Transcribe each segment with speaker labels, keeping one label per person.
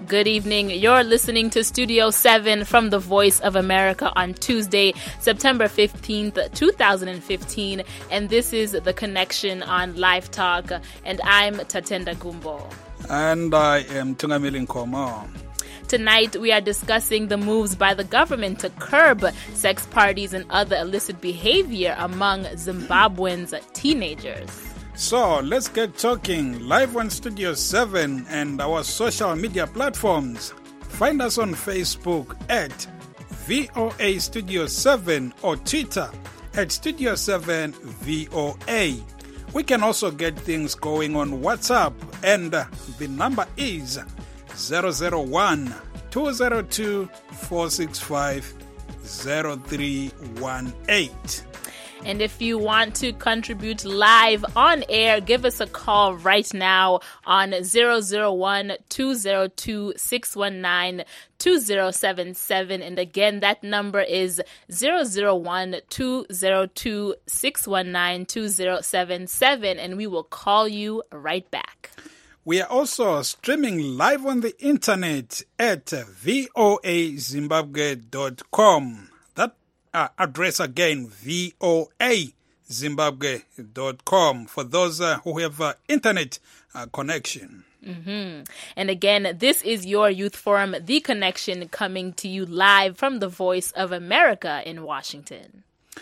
Speaker 1: Good evening. You're listening to Studio 7 from the Voice of America on Tuesday, September 15th, 2015. And this is The Connection on Live Talk. And I'm Tatenda Gumbo.
Speaker 2: And I am Tungamili Nkomo.
Speaker 1: Tonight, we are discussing the moves by the government to curb sex parties and other illicit behavior among Zimbabweans teenagers.
Speaker 2: So let's get talking live on Studio 7 and our social media platforms. Find us on Facebook at VOA Studio 7 or Twitter at Studio 7 VOA. We can also get things going on WhatsApp, and the number is 001-202-465-0318.
Speaker 1: And if you want to contribute live on air, give us a call right now on 001-202-619-2077. And again, that number is 001-202-619-2077. And we will call you right back.
Speaker 2: We are also streaming live on the internet at voazimbabwe.com. Address again, voazimbabwe.com, for those who have internet connection.
Speaker 1: Mm-hmm. And again, this is your Youth Forum, The Connection, coming to you live from the Voice of America in Washington.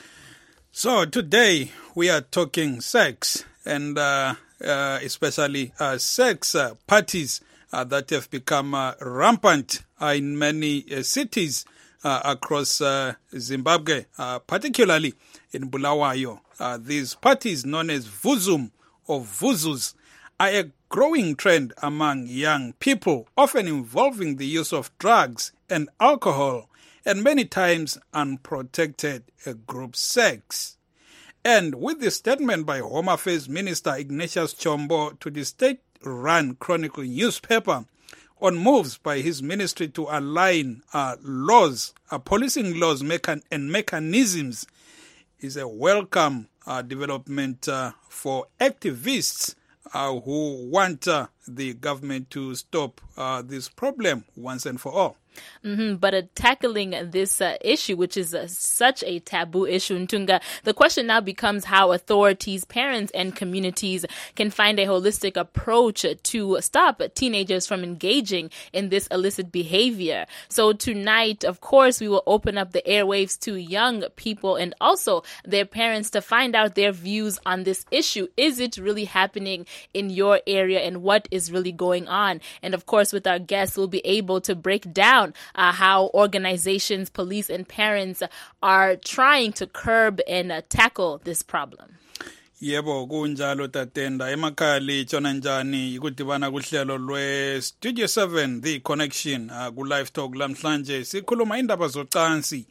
Speaker 2: So today we are talking sex, and especially sex parties that have become rampant in many cities across Zimbabwe, particularly in Bulawayo. These parties, known as Vuzum or Vuzus, are a growing trend among young people, often involving the use of drugs and alcohol, and many times unprotected group sex. And with the statement by Home Affairs Minister Ignatius Chombo to the state-run Chronicle newspaper on moves by his ministry to align laws, policing laws and mechanisms, is a welcome development for activists who want the government to stop this problem once and for all.
Speaker 1: Mm-hmm. But tackling this issue, which is such a taboo issue, Ntunga, the question now becomes how authorities, parents, and communities can find a holistic approach to stop teenagers from engaging in this illicit behavior. So tonight, of course, we will open up the airwaves to young people and also their parents to find out their views on this issue. Is it really happening in your area, and what is really going on? And of course, with our guests, we'll be able to break down how organizations, police, and parents are trying to curb and tackle this problem.
Speaker 2: Yebo kunjalo Tatenda, emakhaya litshona njani ikudibana kuhlelo lwe Studio 7 The Connection ku Live Talk lamhlanje sikhuluma indaba zocansi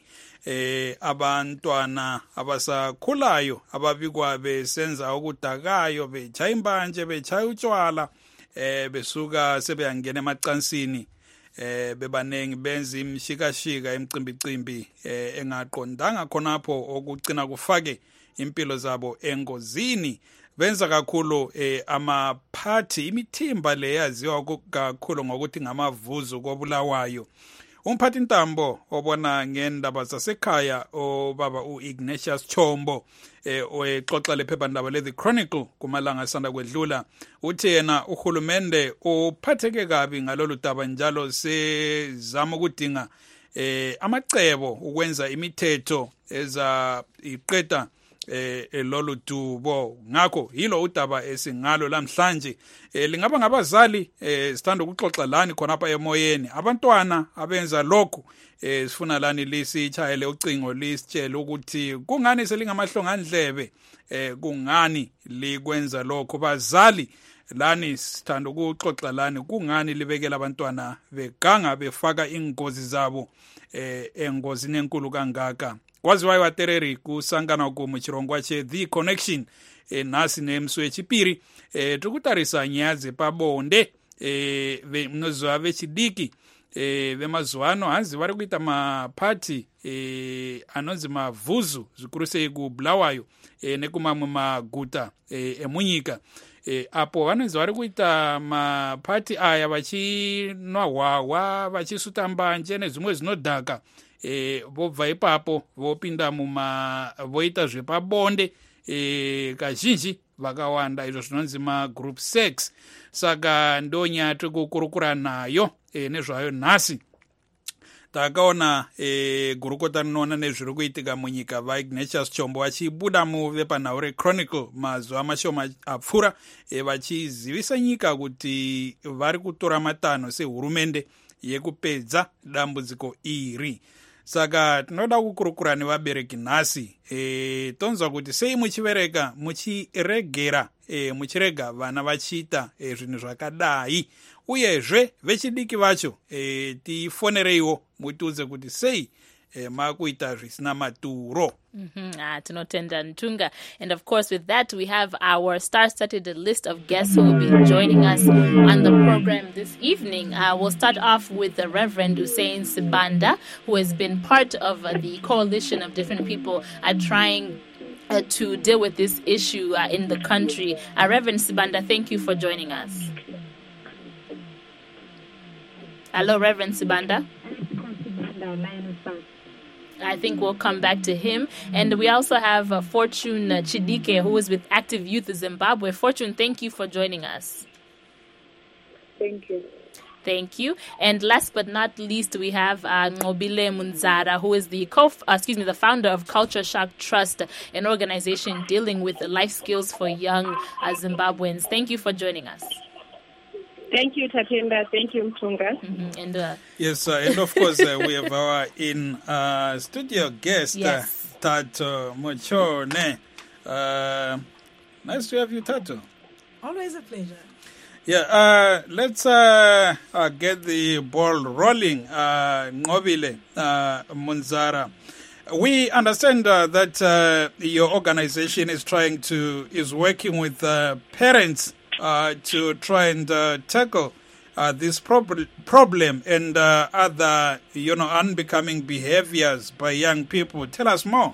Speaker 2: abantwana abasakhulayo ababikwa besenza ukudakayo bechaya imbanje bechaya utshwala besuka sebeyangena emacansini bebanengi benza imshikashika emcimbicimbi engaqondanga khonapho okucina kufake impilo zabo engozini. Benza kakhulu amaphathi, imithimba le yaziwa kakhulu ngokuthi ngamavuzu kobulawayo. Umphathi Ntambo obona ngendaba zasekhaya obaba uIgnatius Chombo oexoxa lephephandaba le The Chronicle kumalanga asanda kwedlula, uthi yena uhulumende uphatheke kabi ngalolu daba, njalo sezama ukudinga amacebo ukwenza imithetho eza iqeda lolu dubo. Ngakho yilo udaba esingalo lamhlanje. Lingaba ngabazali sithanda ukuxoxa lani khonapha emoyeni, abantwana abenza lokhu sifuna lani lisitshayele ucingo lisitshele ukuthi kungani selingamahlongandlebe, kungani likwenza lokho. Bazali lani sithanda ukuxoxa lani, kungani libekela abantwana beganga befaka ingozi zabo engozini enkulu kangaka. Kwaziwayo watereri kusangana kumu chirongwa che The Connection nasi nemswe chipiri tukutarisa nyaze pabonde mnozwa vechidiki vemazuano hanzi vari kuita mapati anonzi mavuzu zvikuru sei kuBulawayo nekumamwe maguta emunyika. apo vanonzi vari kuita mapati aya vachinwa hwahwa vachisuta mbanje nezvimwe zvinodhaka, vobva ipapo vopinda voita zvepabonde, kazhinji vakawanda izvo zvinonzi magroup sex. Saka ndonyaya tiri kukurukura nayo nezvayo nhasi. Takaona gurukota rinoona nezviri kuitika munyika vaIgnatius Chombo vachibuda muvepanhau Chronicle mazuva mashoma apfuura, vachizivisa nyika kuti vari kutora matanho sehurumende yekupedza dambudziko iri. Saka tinoda kukurukura nevabereki nhasi, tonzwa kuti sei muchirega vana vachiita zvinhu zvakadai, uyezve vechidiki vacho tifonereiwo mutiudze kuti sei makuita zvisina maturo.
Speaker 1: Tinotenda Ntunga. And of course, with that, we have our star-studded list of guests who will be joining us on the program this evening. We'll start off with the Reverend Hussein Sibanda, who has been part of the coalition of different people trying to deal with this issue in the country. Reverend Sibanda, thank you for joining us. Hello, Reverend Sibanda. I think we'll come back to him. And we also have Fortune Chidike, who is with Active Youth Zimbabwe. Fortune, thank you for joining us.
Speaker 3: Thank you.
Speaker 1: Thank you. And last but not least, we have Ngobile Munzara, who is the founder of Culture Shock Trust, an organization dealing with life skills for young Zimbabweans. Thank you for joining us.
Speaker 3: Thank you, Tatenda. Thank you, Mtunga.
Speaker 2: Yes, and of course, we have our in-studio guest,
Speaker 1: yes.
Speaker 2: Tato Mochone. Nice to have you, Tato.
Speaker 4: Always a pleasure.
Speaker 2: Yeah, let's get the ball rolling. Ngobile Munzara. We understand that your organization is working with parents to try and tackle this problem and other, unbecoming behaviors by young people. Tell us more.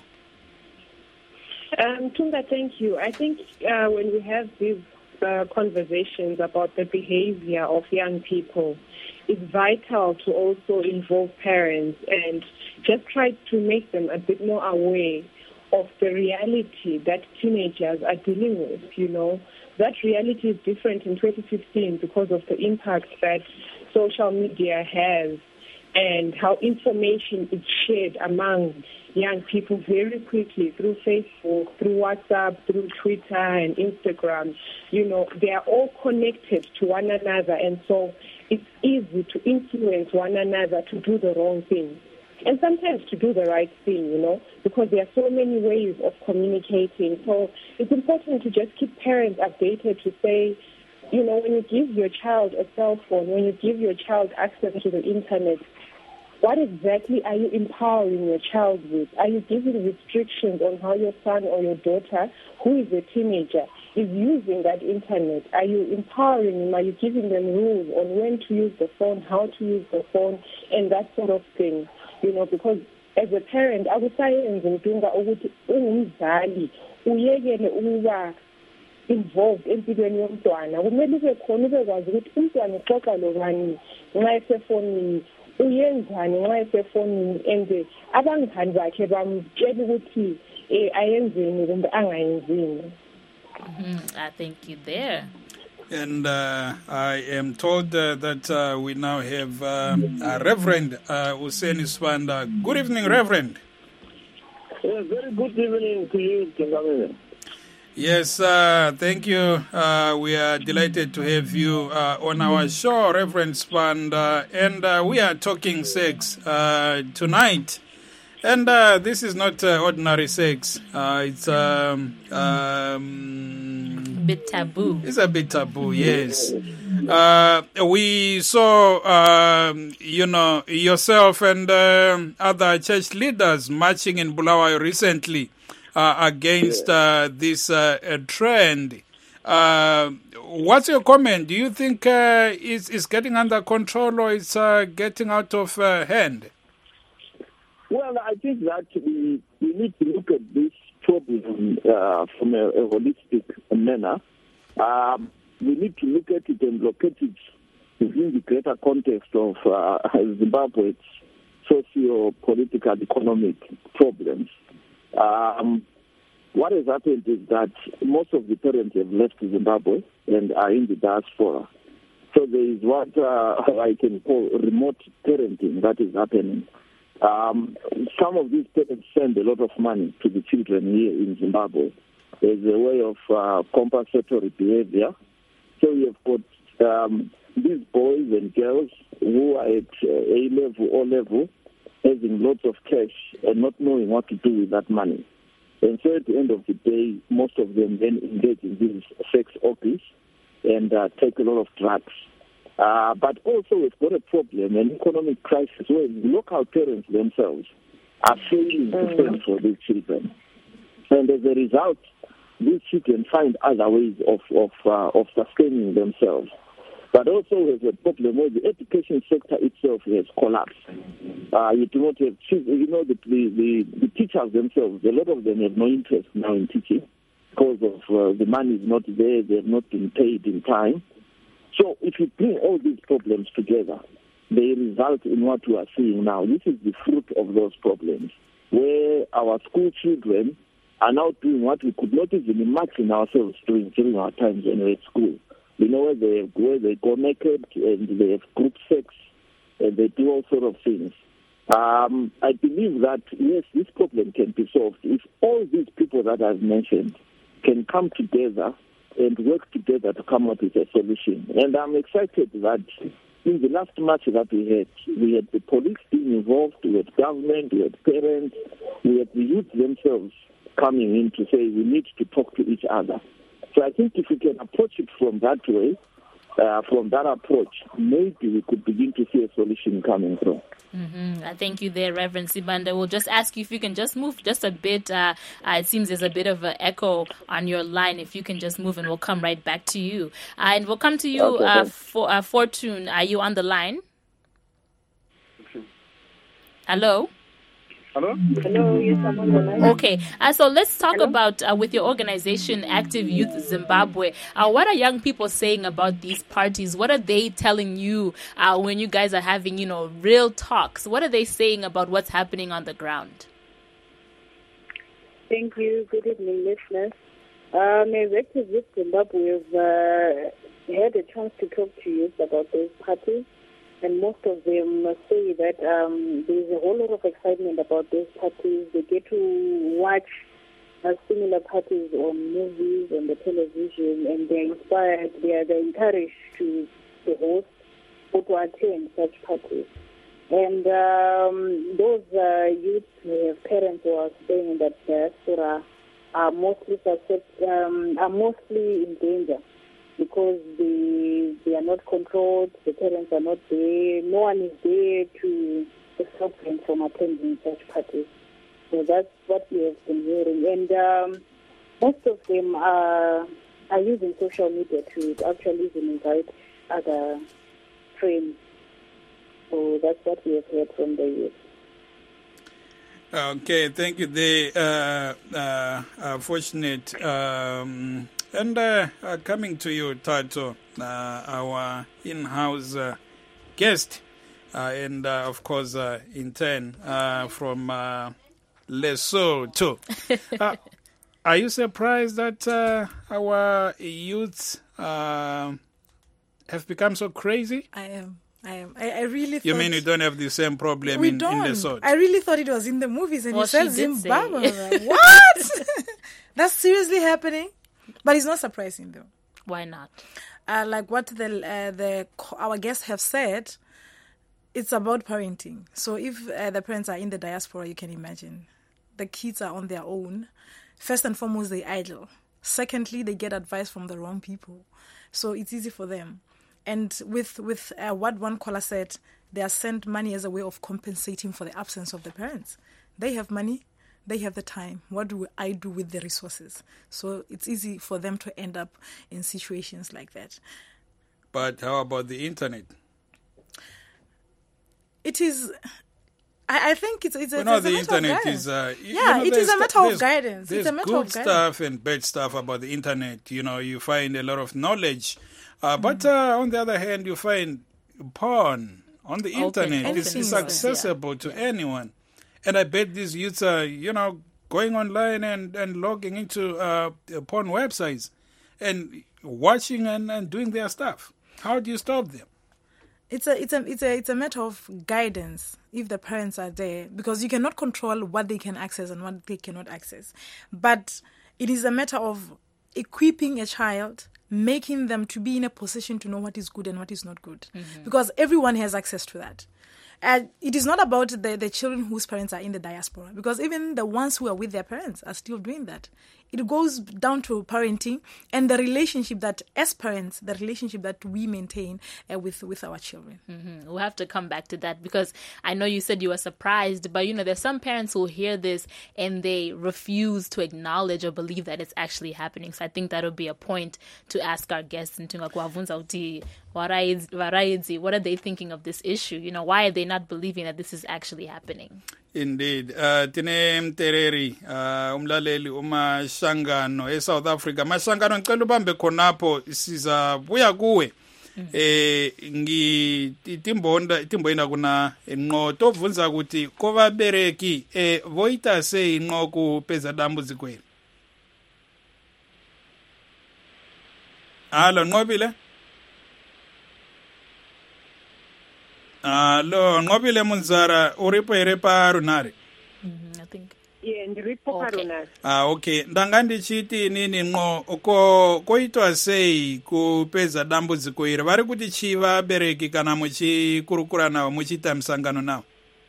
Speaker 3: Tunga, thank you. I think when we have these conversations about the behavior of young people, it's vital to also involve parents and just try to make them a bit more aware of the reality that teenagers are dealing with, That reality is different in 2015 because of the impact that social media has and how information is shared among young people very quickly through Facebook, through WhatsApp, through Twitter and Instagram. They are all connected to one another, and so it's easy to influence one another to do the wrong thing. And sometimes to do the right thing, because there are so many ways of communicating. So it's important to just keep parents updated to say, when you give your child a cell phone, when you give your child access to the internet, what exactly are you empowering your child with? Are you giving restrictions on how your son or your daughter, who is a teenager, is using that internet? Are you empowering them? Are you giving them rules on when to use the phone, how to use the phone, and that sort of thing? Because as a parent, akusayenzi Mtunga ukuthi ungumzali uyekele ukuba involved empilweni yomntwana. Kumele ube khona ubekwazi ukuthi umntwana uxoxa lobani nxa esefonini, uyenzani nxa esefonini, and abangani bakhe bamtshela ukuthi ayenzeni kumbe angayenzini.
Speaker 1: Thank you there.
Speaker 2: And I am told that we now have Reverend Hussein Sibanda. Good evening, Reverend.
Speaker 5: Very good evening to you, Kingamile.
Speaker 2: Yes, thank you. We are delighted to have you on our show, Reverend Sibanda. And we are talking sex tonight. And this is not ordinary sex. It's
Speaker 1: bit taboo.
Speaker 2: It's a bit taboo, yes. We saw, yourself and other church leaders marching in Bulawayo recently against this trend. What's your comment? Do you think it's getting under control or it's getting out of hand?
Speaker 5: Well, I think that we need to look at this problem from a holistic manner. we need to look at it and locate it within the greater context of Zimbabwe's socio-political economic problems. What has happened is that most of the parents have left Zimbabwe and are in the diaspora. So there is what I can call remote parenting that is happening. Some of these parents send a lot of money to the children here in Zimbabwe as a way of compensatory behavior. So we have got these boys and girls who are at A-level, O-level, having lots of cash and not knowing what to do with that money. And so at the end of the day, most of them then engage in these sex orgies and take a lot of drugs. But also we've got a problem, an economic crisis, where local parents themselves are failing to fend for these children. And as a result, these children find other ways of sustaining themselves. But also there's a problem where the education sector itself has collapsed. You do not have, the teachers themselves, a lot of them have no interest now in teaching because of the money is not there, they have not been paid in time. So if you bring all these problems together, they result in what we are seeing now. This is the fruit of those problems, where our school children are now doing what we could not even imagine ourselves doing during our times when we were at school. You know, where they go naked and they have group sex and they do all sort of things. I believe that, yes, this problem can be solved if all these people that I've mentioned can come together and work together to come up with a solution. And I'm excited that in the last march that we had the police being involved, we had government, we had parents, we had the youth themselves coming in to say we need to talk to each other. So I think if we can approach it from that way, from that approach, maybe we could begin to see a solution coming through.
Speaker 1: I thank you there, Reverend Sibanda. We'll just ask you if you can just move just a bit. It seems there's a bit of an echo on your line. If you can just move, and we'll come right back to you. And we'll come to you, okay, Fortune. Are you on the line? Hello?
Speaker 5: Hello?
Speaker 3: Hello, yes, I'm on the line.
Speaker 1: Okay, so let's talk about, with your organization, Active Youth Zimbabwe, what are young people saying about these parties? What are they telling you when you guys are having, real talks? What are they saying about what's happening on the ground?
Speaker 3: Thank you. Good evening, listeners. As Active Youth Zimbabwe, we've had a chance to talk to youth about those parties. And most of them say that there's a whole lot of excitement about those parties. They get to watch similar parties on movies, on the television, and they're inspired, they're encouraged to host or to attend such parties. And those youth who have parents who are staying in that diaspora are mostly in danger, because they are not controlled, the parents are not there, no one is there to stop them from attending such parties. So that's what we have been hearing. And most of them are using social media to actually even invite other friends. So that's what we have heard from the youth.
Speaker 2: Okay, thank you. They fortunate. And coming to you, Tato, our in-house guest, and of course, in turn, from Lesotho. Are you surprised that our youths have become so crazy?
Speaker 4: I am. I really thought...
Speaker 2: You mean you don't have the same problem in Lesotho?
Speaker 4: I really thought it was in the movies, and you said Zimbabwe.
Speaker 1: Like,
Speaker 4: what? That's seriously happening? But it's not surprising, though.
Speaker 1: Why not?
Speaker 4: Like what our guests have said, it's about parenting. So if the parents are in the diaspora, you can imagine. The kids are on their own. First and foremost, they idle. Secondly, they get advice from the wrong people. So it's easy for them. And with what one caller said, they are sent money as a way of compensating for the absence of the parents. They have money. They have the time. What do I do with the resources? So it's easy for them to end up in situations like that.
Speaker 2: But how about the internet?
Speaker 4: It is... I think it's
Speaker 2: the
Speaker 4: a matter
Speaker 2: internet
Speaker 4: of
Speaker 2: is
Speaker 4: it is a matter of guidance.
Speaker 2: There's
Speaker 4: it's a matter
Speaker 2: good
Speaker 4: of
Speaker 2: stuff and bad stuff about the internet. You find a lot of knowledge, but on the other hand, you find porn on the internet. It's accessible to anyone, and I bet these youths are going online and logging into porn websites and watching and doing their stuff. How do you stop them?
Speaker 4: It's a matter of guidance if the parents are there, because you cannot control what they can access and what they cannot access. But it is a matter of equipping a child, making them to be in a position to know what is good and what is not good, because everyone has access to that. And it is not about the children whose parents are in the diaspora, because even the ones who are with their parents are still doing that. It goes down to parenting and the relationship that, as parents, the relationship that we maintain with our children.
Speaker 1: We'll have to come back to that, because I know you said you were surprised, but there's some parents who hear this and they refuse to acknowledge or believe that it's actually happening. So I think that'll be a point to ask our guests. What are they thinking of this issue? Why are they not believing that this is actually happening?
Speaker 2: Indeed. Tine Mtereri, umlaleli uMashangano eSouth Africa. Mashangano ngicela ubambe khonapho sizabuya kuwe. Timbonda kuna enqoto ovunza ukuthi kovabereki voita se inqoku peza dambuzikweli. Halo Nqobile? Lo Nqobile Munzara uripo irepa runari.
Speaker 1: I think.
Speaker 3: Yeah, ndiripo runari.
Speaker 2: Okay. Ndangandichiti nini ngo koitwa sei kupedza dambudziko iri. Vari kuti chi vabereki kana muchikurukura navo muchiita musangano navo?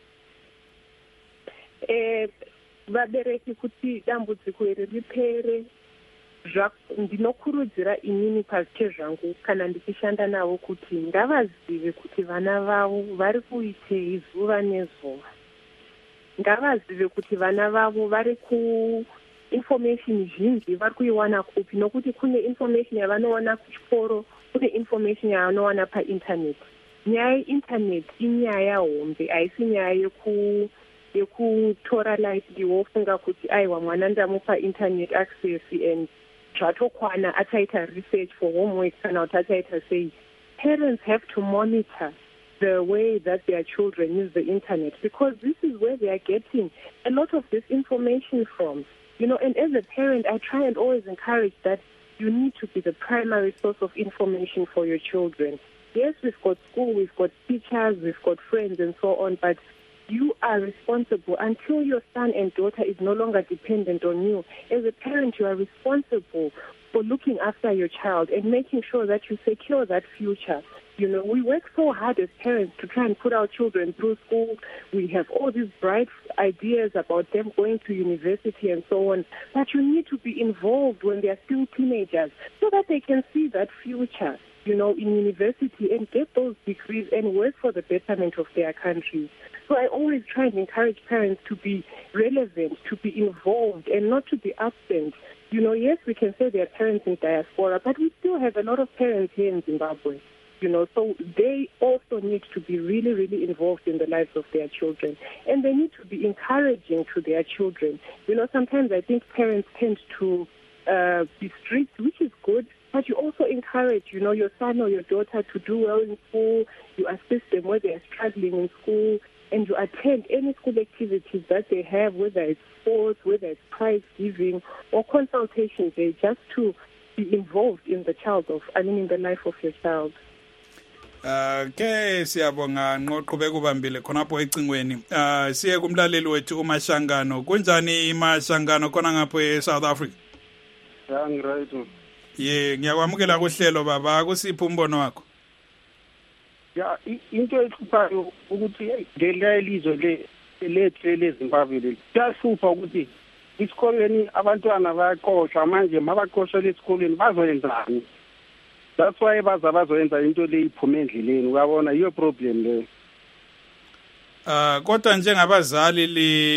Speaker 3: Vabereki kuti dambudziko iri ripere, ndinokurudzira inini pazite zvangu kana ndichishanda navo kuti ngavazive kuti vana vavo vari kuitei zuva nezuva. Ngavazive kuti vana vavo vari information zhinji vari kuiwana kupi, nokuti kune information yavanowana kuchikoro, kune information yavanowana painternet. Nyaya yeinternet inyaya hombe, haisi nyaya yekutora lightly wofunga kuti aiwa mwana ndamupa internet access and zvatokwana achaita research for homework kana kuti achaita sei. Parents have to monitor the way that their children use the internet, because this is where they are getting a lot of this information from. And as a parent, I try and always encourage that you need to be the primary source of information for your children. Yes, we've got school, we've got teachers, we've got friends and so on, but you are responsible until your son and daughter is no longer dependent on you. As a parent, you are responsible for looking after your child and making sure that you secure that future. We work so hard as parents to try and put our children through school. We have all these bright ideas about them going to university and so on. But you need to be involved when they are still teenagers so that they can see that future, in university and get those degrees and work for the betterment of their countries. So I always try and encourage parents to be relevant, to be involved, and not to be absent. Yes, we can say there are parents in diaspora, but we still have a lot of parents here in Zimbabwe. So they also need to be really, really involved in the lives of their children. And they need to be encouraging to their children. Sometimes I think parents tend to be strict, which is good, but you also encourage, your son or your daughter to do well in school. You assist them where they are struggling in school, and you attend any school activities that they have, whether it's sports, whether it's prize giving or consultation day, just to be involved in the in the life of your child.
Speaker 2: Ke siyabonga ngoqhubeka ubambile khonapho ecingweni. Siye kumlaleli wethu uMashangano. Kunjani iMashangano khona ngapho eSouth Africa?
Speaker 6: Right.
Speaker 2: Ngiyakwamukela kuhlelo baba, kusiphi umbono wakho?
Speaker 6: Into ehluphayo ukuthi lelizwe lethu leZimbabwe liyasupha ukuthi isikoleni abantwana bayaqoshwa, manje mabaqoshwa esikoleni bazoyenzani? That's why bazoyenza into le iphume endleleni, uyabona iyo problem le.
Speaker 2: Kodwa njengabazali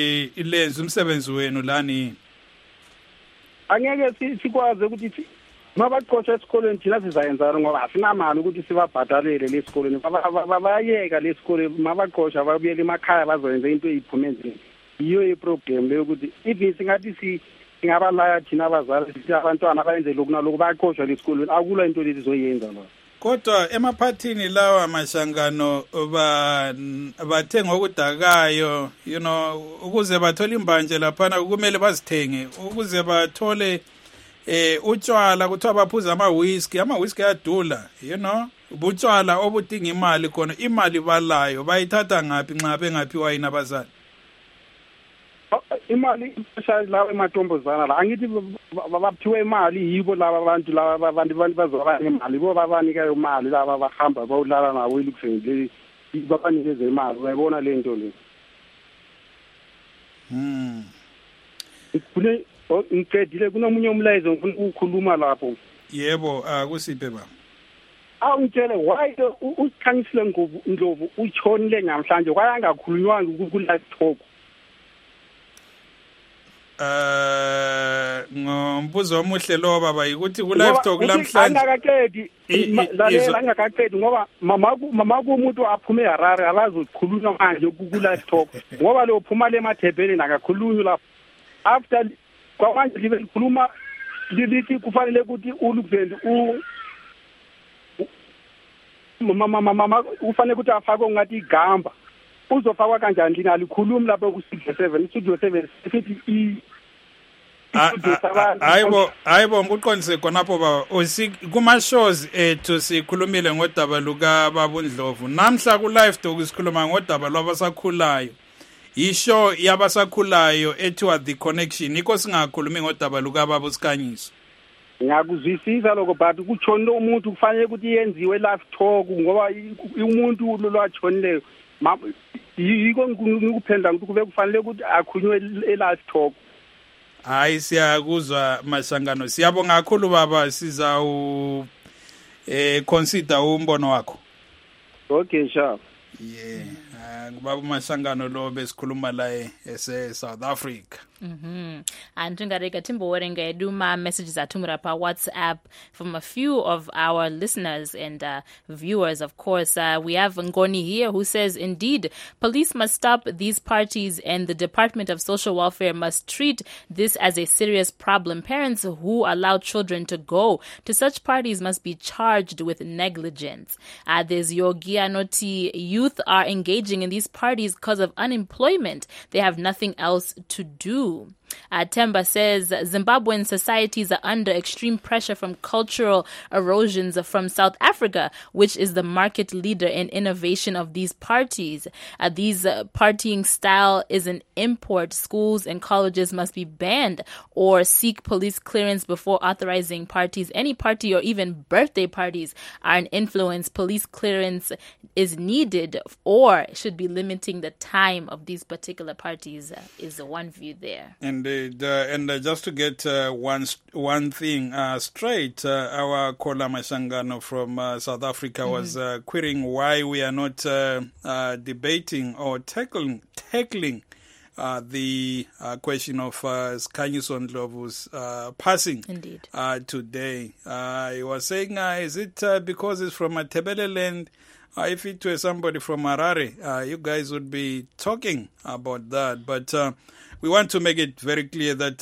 Speaker 2: lenza umsebenzi wenu lani.
Speaker 6: Angeke sikwazi ukuthi Mabaqotsha esikoleni thina sizayenzana ngoba asinamali ukuthi sibabhadalele lesikoleni. Bayeka lesikole mabaqotsha babuyele emakhaya bazoyenza into eyiphumenzini. Iyo iproblem leyo ukuthi if singathi singabalaya thina abazali sithi abantwana bayenze lokhu nalokhu bayaqotsha lesikoleni akula into lezi zoyenza lo.
Speaker 2: Kodwa emaphathini lawa mashangano bathe ngokudakayo ukuze bathole imbanje laphana kumele bazithenge ukuze bathole utshwala kuthiwa baphuza ama-whisky ayadula butshwala obudinga imali khona imali balayo bayithatha ngaphi nxa bengaphiwa yini abazali
Speaker 6: imali especially laba emantombazana la angithi baphiwe imali yibo laba abantu bazoba nemali bo babanika imali laba bahamba bawulala nabo elukufeni babanikeze imali uyayibona le nto le ngicedile kunomunye umlayezo ngifuna ukukhuluma lapho
Speaker 2: yebo kusiphe baba
Speaker 6: awungitshele why usikhanyisile Ndlovu utshonile namhlanje kwayangakhulunywanga ku-live talk
Speaker 2: ngombuzo omuhle lo baba ukuthi ku-live talk namhlanje
Speaker 6: angakaqedi ngoba mama kumuntu aphume eHarare abazokhulunywa manje ku-live talk ngoba lo phuma le emathebheleni akakhulunywa lapho after kwamanje libe likhuluma lithi kufanele ukuthi uLukvendi mama ufanele ukuthi afake ngathi igamba uzofakwa kanjani lina likhulumi lapho ku-studio 7 sithi
Speaker 2: hayibo ngiqondise khonapho baba kuma-shows ethu sikhulumile ngodaba lukababa uNdlovu namhla ku-live talk sikhuluma ngodaba lwabasakhulayo isho yabasakhulayo ethiwa The Connection yikho singakhulumi ngodaba lukababa uSikhanyiso
Speaker 6: ngiyakuzwisisa lokho but kutshonile umuntu kufanele ukuthi yenziwe live talk ngoba umuntu lwatshonileyo yiko ngikuphendla ukuthi kube kufanele ukuthi akhulunywe e-live talk
Speaker 2: hayi siyakuzwa mashangano siyabonga kakhulu baba sizawu consider umbono wakho
Speaker 6: okay sure
Speaker 2: kubaba mashangano lo besikhuluma la South Africa
Speaker 1: andingareka timbowerenga edu ma-messages atumira pa WhatsApp from a few of our listeners and viewers. Of course, we have Ngoni here who says, indeed, police must stop these parties and the Department of Social Welfare must treat this as a serious problem. Parents who allow children to go to such parties must be charged with negligence. There's Yogia Noti. Youth are engaging in these parties because of unemployment. They have nothing else to do. Temba says Zimbabwean societies are under extreme pressure from cultural erosions from South Africa, which is the market leader in innovation of these parties. These partying style is an import. Schools and colleges must be banned or seek police clearance before authorizing parties. Any party or even birthday parties are an influence. Police clearance is needed or should be limiting the time of these particular parties is the one view there.
Speaker 2: Indeed, and just to get one thing straight, our caller Mashangano from South Africa was querying why we are not debating or tackling the question of Sikhanyiso Ndlovu's passing today. He was saying, is it because it's from a Tebele land? If it were somebody from Harare, you guys would be talking about that. But we want to make it very clear that,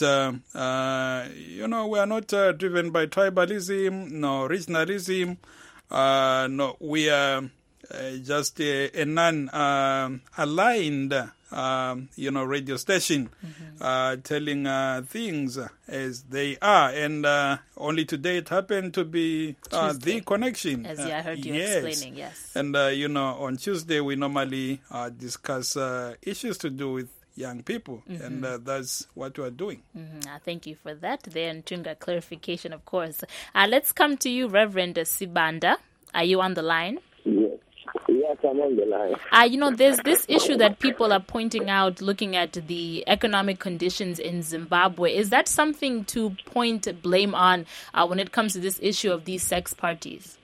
Speaker 2: we are not driven by tribalism, no regionalism. No, we are just a non-aligned, radio station telling things as they are. And only today it happened to be The Connection.
Speaker 1: As I heard you explaining, yes.
Speaker 2: And, on Tuesday we normally discuss issues to do with young people, and that's what we're doing.
Speaker 1: Thank you for that. Then, Tunga, clarification, of course. Let's come to you, Reverend Sibanda. Are you on the line?
Speaker 5: Yes, I'm on the line.
Speaker 1: There's this issue that people are pointing out, looking at the economic conditions in Zimbabwe. Is that something to point blame on when it comes to this issue of these sex parties?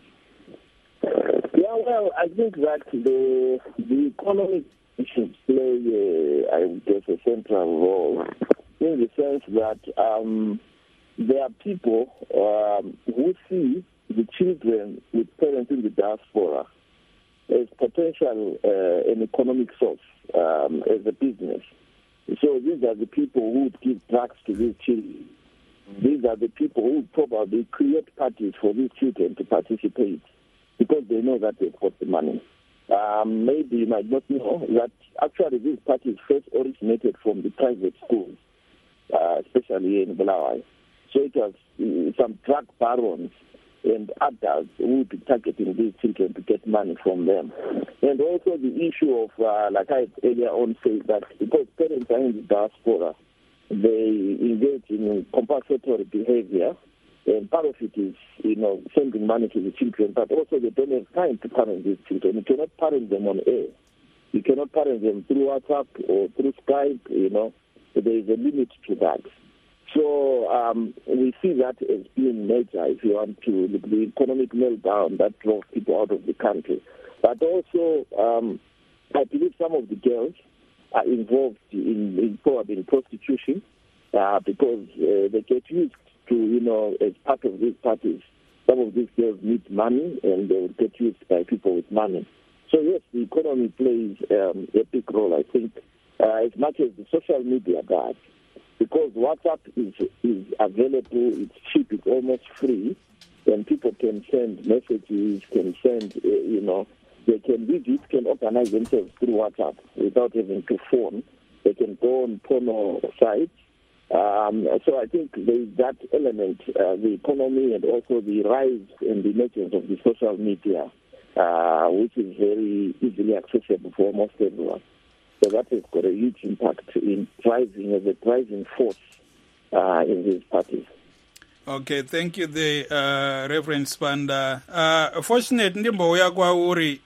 Speaker 5: Well, I think that the economic should play, I guess, a central role in the sense that there are people who see the children with parents in the diaspora as potential an economic source, as a business. So these are the people who would give drugs to these children. These are the people who would probably create parties for these children to participate because they know that they've got the money. Maybe you might not know that actually these parties first originated from the private schools, especially in Bulawayo. So it was some drug barons and adults who would be targeting these children to get money from them. And also the issue of, like I earlier on said, that because parents are in the diaspora, they engage in compensatory behavior, and part of it is, sending money to the children, but also they don't have time to parent these children. You cannot parent them on air. You cannot parent them through WhatsApp or through Skype, there is a limit to that. So we see that as being major, if you want to, the economic meltdown that drove people out of the country. But also, I believe some of the girls are involved in prostitution because they get used to, as part of these parties, some of these girls need money and they will get used by people with money. So yes, the economy plays a big role, I think, as much as the social media does. Because WhatsApp is available, it's cheap, it's almost free, and people can send messages, can send, they can organize themselves through WhatsApp without having to phone. They can go on porno sites. So I think there is that element, the economy and also the rise and the emergence of the social media, which is very easily accessible for almost everyone. So that has got a huge impact in driving as a driving force in these parties.
Speaker 2: Okay, thank you, the Reverend Spanda. Fortunate ndimbouya kwauri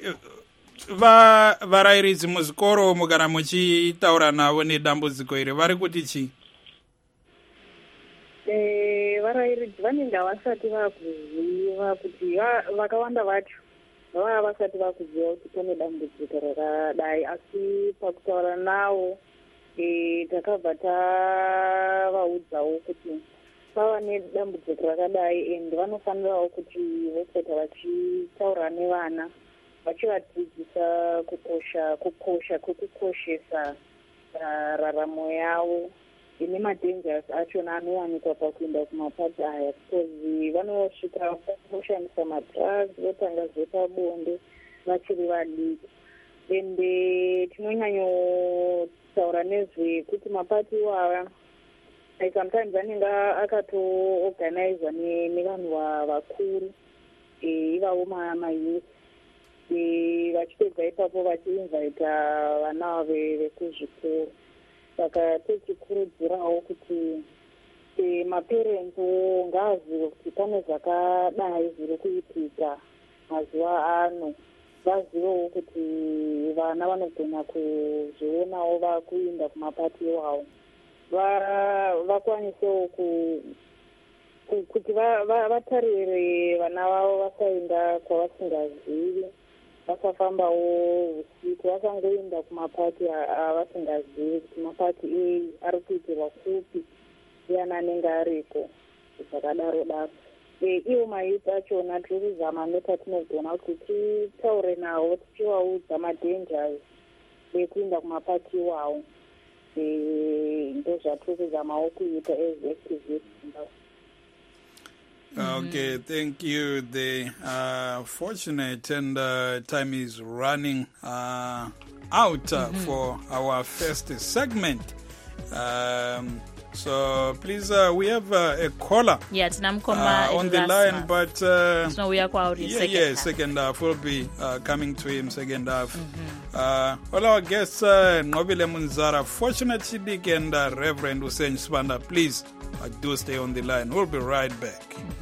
Speaker 2: varairidzi muzvikoro mugara muchitaura navo nedambudziko iri vari kuti chii?
Speaker 7: Varairidzi vanenge havasati vakuziva kuti vakawanda vacho vava vasati vakuziva kuti pane dambudziko rakadai, asi pakutaura navo takabva tavaudzawo kuti pava nedambudziko rakadai and vanofanirawo kuti vopota vachitaura nevana vachivadzidzisa kukosha kwekukoshesa raramo yavo nemadangers achona anowanikwa pakuenda kumapati aya, because vanosvika kushandisa madrugs, votanga zvepabonde vachiri vadiki. Ende tinonyanyotaura nezvekuti mapati iwaya sometimes anenge akato-organizwa nevanhu vakuru, ivavo mayouth, vachipedza ipapo vachiinvaita vana vekuzvikoro. Saka tichikurudzirawo kuti maparents ngaazive kuti pane zvakadai zviri kuitika mazuva ano, vazivewo kuti vana vanogona kuzvionawo vakuenda kumapati iwawo, vakwanisewo kuti vatarire vana vavo vasaenda kwavasingazivi, vasafambawo usiku, vasangoenda kumapati avasingazivi kuti mapati ari kuitirwa kupi ndiani anenge ariko, zvakadaro daro. Iwo mayuth achona tiri kuzama nepatinogona kuti titaure navo tichivaudza madangers ekuenda kumapati iwawo. Ndozvatiri kuzamawo kuita as activists.
Speaker 2: Okay, thank you. The fortunate and time is running out for our first segment. So please, we have a caller on the line, but second half will be coming to him second half. All our guests, Nobile Munzara, Fortunate Siddiq and Reverend Hussein Spanda, please do stay on the line. We'll be right back.